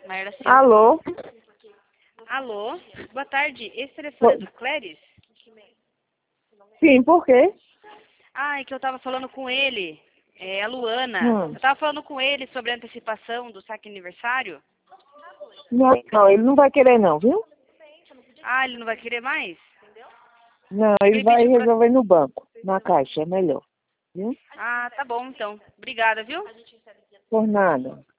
Maíra Silva. Alô? Alô? Boa tarde. Esse telefone é do Cléris? Sim, por quê? Ah, é que eu tava falando com ele. É a Luana. Eu tava falando com ele sobre a antecipação do saque aniversário. Não, ele não vai querer não, viu? Ah, ele não vai querer mais? Não, ele vai resolver no banco, na caixa, é melhor. Viu? Ah, tá bom então. Obrigada, viu? Por nada.